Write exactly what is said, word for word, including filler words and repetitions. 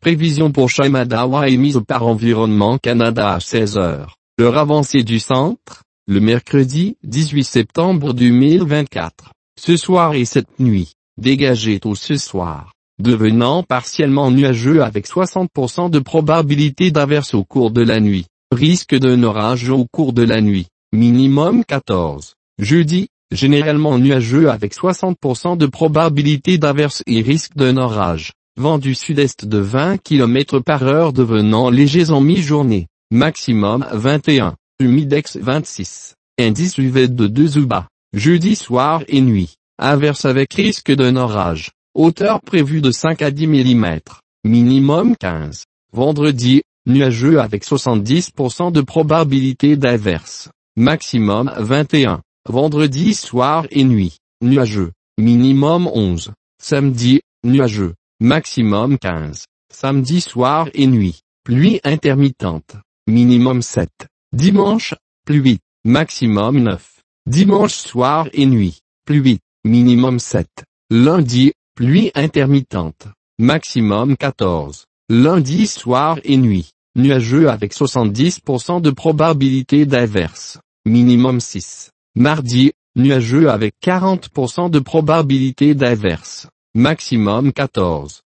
prévision pour Shimadawa émise par Environnement Canada à seize heures. L'heure avancée du centre, le mercredi dix-huit septembre deux mille vingt-quatre. Ce soir et cette nuit, dégagé tôt ce soir, devenant partiellement nuageux avec soixante pour cent de probabilité d'averse au cours de la nuit. Risque d'un orage au cours de la nuit, minimum quatorze. Jeudi, généralement nuageux avec soixante pour cent de probabilité d'averse et risque d'un orage. Vent du sud-est de vingt kilomètres par heure devenant léger en mi-journée. Maximum vingt et un. Humidex vingt-six. Indice U V de deux ou bas. Jeudi soir et nuit. Averse avec risque d'un orage. Hauteur prévue de cinq à dix millimètres. Minimum quinze. Vendredi, nuageux avec soixante-dix pour cent de probabilité d'averse. Maximum vingt et un. Vendredi soir et nuit. Nuageux. Minimum onze. Samedi, nuageux. Maximum quinze. Samedi soir et nuit. Pluie intermittente. Minimum sept. Dimanche, pluie. Maximum neuf. Dimanche soir et nuit. Pluie. Minimum sept. Lundi, pluie intermittente. Maximum quatorze. Lundi soir et nuit. Nuageux avec soixante-dix pour cent de probabilité d'averse. Minimum six. Mardi, nuageux avec quarante pour cent de probabilité d'averse. Maximum quatorze.